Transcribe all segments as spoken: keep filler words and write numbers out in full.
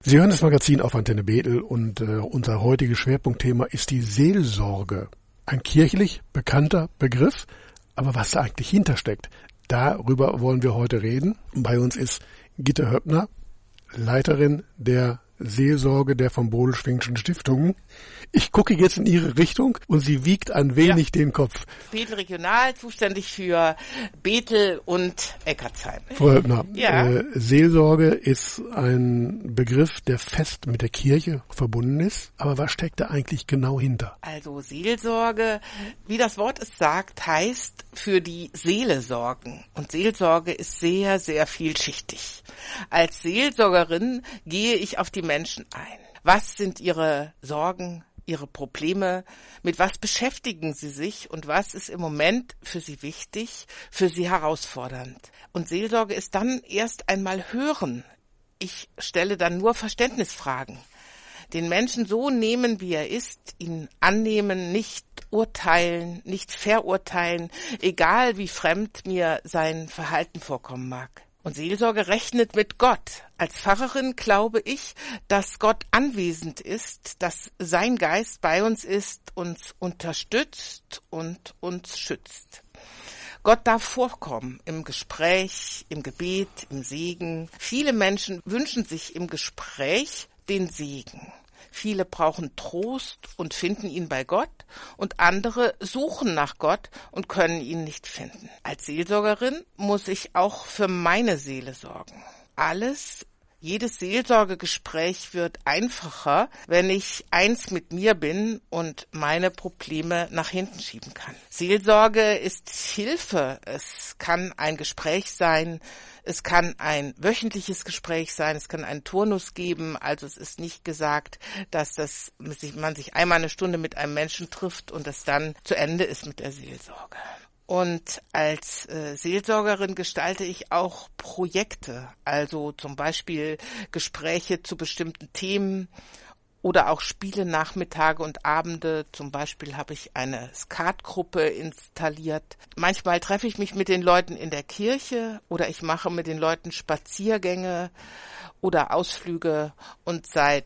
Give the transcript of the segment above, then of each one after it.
Sie hören das Magazin auf Antenne Bethel und äh, unser heutiges Schwerpunktthema ist die Seelsorge. Ein kirchlich bekannter Begriff, aber was da eigentlich hintersteckt, darüber wollen wir heute reden. Bei uns ist Gitte Höppner, Leiterin der Seelsorge der von Bodelschwinghschen Stiftungen. Ich gucke jetzt in Ihre Richtung und sie wiegt ein wenig ja. den Kopf. Bethel Regional, zuständig für Bethel und Eckartsheim. Frau Höppner, ja. äh, Seelsorge ist ein Begriff, der fest mit der Kirche verbunden ist. Aber was steckt da eigentlich genau hinter? Also Seelsorge, wie das Wort es sagt, heißt für die Seele sorgen. Und Seelsorge ist sehr, sehr vielschichtig. Als Seelsorgerin gehe ich auf die Menschen ein. Was sind ihre Sorgen, ihre Probleme? Mit was beschäftigen sie sich? Und was ist im Moment für sie wichtig, für sie herausfordernd? Und Seelsorge ist dann erst einmal hören. Ich stelle dann nur Verständnisfragen. Den Menschen so nehmen, wie er ist, ihn annehmen, nicht urteilen, nicht verurteilen, egal wie fremd mir sein Verhalten vorkommen mag. Und Seelsorge rechnet mit Gott. Als Pfarrerin glaube ich, dass Gott anwesend ist, dass sein Geist bei uns ist, uns unterstützt und uns schützt. Gott darf vorkommen im Gespräch, im Gebet, im Segen. Viele Menschen wünschen sich im Gespräch den Segen. Viele brauchen Trost und finden ihn bei Gott und andere suchen nach Gott und können ihn nicht finden. Als Seelsorgerin muss ich auch für meine Seele sorgen. Alles, jedes Seelsorgegespräch wird einfacher, wenn ich eins mit mir bin und meine Probleme nach hinten schieben kann. Seelsorge ist Hilfe. Es kann ein Gespräch sein, es kann ein wöchentliches Gespräch sein, es kann einen Turnus geben. Also es ist nicht gesagt, dass das, man sich einmal eine Stunde mit einem Menschen trifft und es dann zu Ende ist mit der Seelsorge. Und als äh, Seelsorgerin gestalte ich auch Projekte, also zum Beispiel Gespräche zu bestimmten Themen oder auch Spiele, Nachmittage und Abende. Zum Beispiel habe ich eine Skatgruppe installiert. Manchmal treffe ich mich mit den Leuten in der Kirche oder ich mache mit den Leuten Spaziergänge oder Ausflüge. Und seit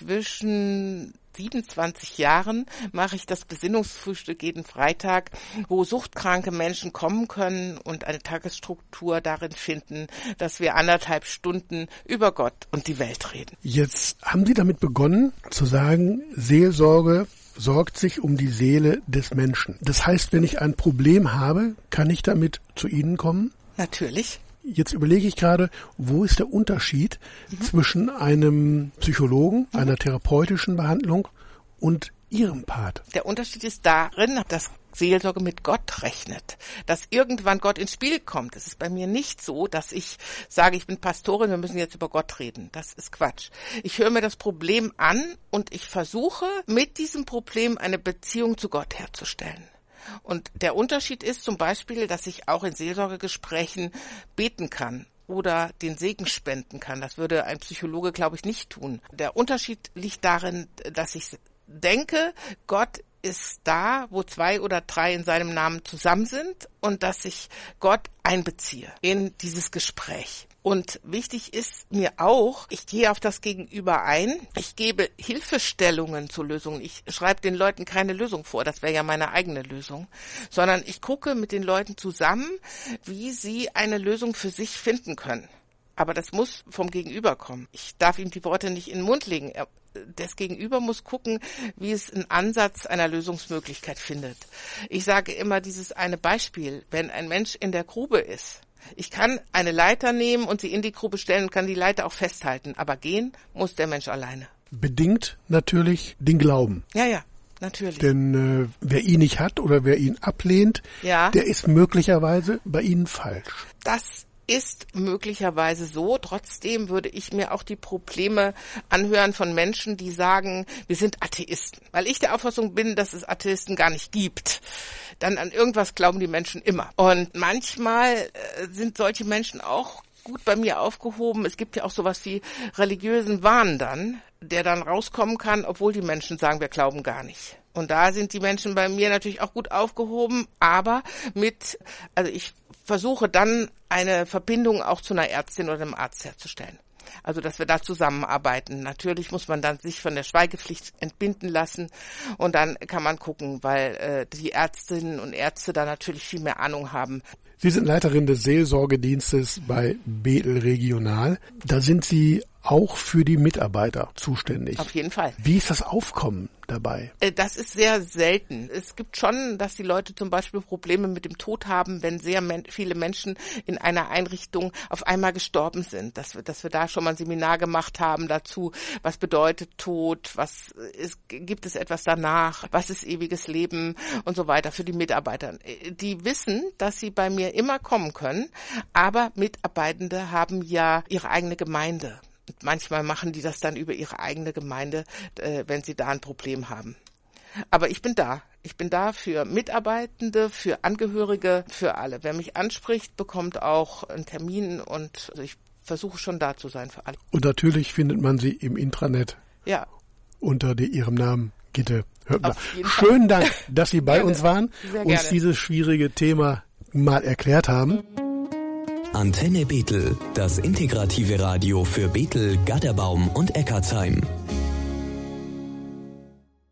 inzwischen siebenundzwanzig Jahren mache ich das Besinnungsfrühstück jeden Freitag, wo suchtkranke Menschen kommen können und eine Tagesstruktur darin finden, dass wir anderthalb Stunden über Gott und die Welt reden. Jetzt haben Sie damit begonnen zu sagen, Seelsorge sorgt sich um die Seele des Menschen. Das heißt, wenn ich ein Problem habe, kann ich damit zu Ihnen kommen? Natürlich. Jetzt überlege ich gerade, wo ist der Unterschied mhm. zwischen einem Psychologen, mhm. einer therapeutischen Behandlung und Ihrem Part? Der Unterschied ist darin, dass Seelsorge mit Gott rechnet, dass irgendwann Gott ins Spiel kommt. Es ist bei mir nicht so, dass ich sage, ich bin Pastorin, wir müssen jetzt über Gott reden. Das ist Quatsch. Ich höre mir das Problem an und ich versuche, mit diesem Problem eine Beziehung zu Gott herzustellen. Und der Unterschied ist zum Beispiel, dass ich auch in Seelsorgegesprächen beten kann oder den Segen spenden kann. Das würde ein Psychologe, glaube ich, nicht tun. Der Unterschied liegt darin, dass ich denke, Gott ist da, wo zwei oder drei in seinem Namen zusammen sind und dass ich Gott einbeziehe in dieses Gespräch. Und wichtig ist mir auch, ich gehe auf das Gegenüber ein, ich gebe Hilfestellungen zur Lösung. Ich schreibe den Leuten keine Lösung vor, das wäre ja meine eigene Lösung, sondern ich gucke mit den Leuten zusammen, wie sie eine Lösung für sich finden können. Aber das muss vom Gegenüber kommen. Ich darf ihm die Worte nicht in den Mund legen. Das Gegenüber muss gucken, wie es einen Ansatz einer Lösungsmöglichkeit findet. Ich sage immer dieses eine Beispiel, wenn ein Mensch in der Grube ist, ich kann eine Leiter nehmen und sie in die Grube stellen und kann die Leiter auch festhalten, aber gehen muss der Mensch alleine. Bedingt natürlich den Glauben. Ja, ja, natürlich. Denn äh, wer ihn nicht hat oder wer ihn ablehnt, ja. der ist möglicherweise bei Ihnen falsch. Das ist möglicherweise so. Trotzdem würde ich mir auch die Probleme anhören von Menschen, die sagen, wir sind Atheisten. Weil ich der Auffassung bin, dass es Atheisten gar nicht gibt. Dann an irgendwas glauben die Menschen immer. Und manchmal äh, sind solche Menschen auch gut bei mir aufgehoben. Es gibt ja auch sowas wie religiösen Wahn dann, der dann rauskommen kann, obwohl die Menschen sagen, wir glauben gar nicht. Und da sind die Menschen bei mir natürlich auch gut aufgehoben, aber mit, also ich versuche dann eine Verbindung auch zu einer Ärztin oder einem Arzt herzustellen. Also, dass wir da zusammenarbeiten. Natürlich muss man dann sich von der Schweigepflicht entbinden lassen und dann kann man gucken, weil äh, die Ärztinnen und Ärzte da natürlich viel mehr Ahnung haben. Sie sind Leiterin des Seelsorgedienstes bei Bethel Regional. Da sind Sie auch für die Mitarbeiter zuständig. Auf jeden Fall. Wie ist das Aufkommen dabei? Das ist sehr selten. Es gibt schon, dass die Leute zum Beispiel Probleme mit dem Tod haben, wenn sehr men- viele Menschen in einer Einrichtung auf einmal gestorben sind. Dass wir, dass wir da schon mal ein Seminar gemacht haben dazu, was bedeutet Tod, was ist, gibt es etwas danach, was ist ewiges Leben und so weiter für die Mitarbeiter. Die wissen, dass sie bei mir immer kommen können, aber Mitarbeitende haben ja ihre eigene Gemeinde. Und manchmal machen die das dann über ihre eigene Gemeinde, äh, wenn sie da ein Problem haben. Aber ich bin da. Ich bin da für Mitarbeitende, für Angehörige, für alle. Wer mich anspricht, bekommt auch einen Termin und also ich versuche schon da zu sein für alle. Und natürlich findet man sie im Intranet. Ja. Unter die, ihrem Namen Gitte Höppner. Fall. Schönen Dank, dass Sie bei Gerne. uns waren, Sehr uns gerne. dieses schwierige Thema mal erklärt haben. Antenne Bethel, das integrative Radio für Bethel, Gaderbaum und Eckartsheim.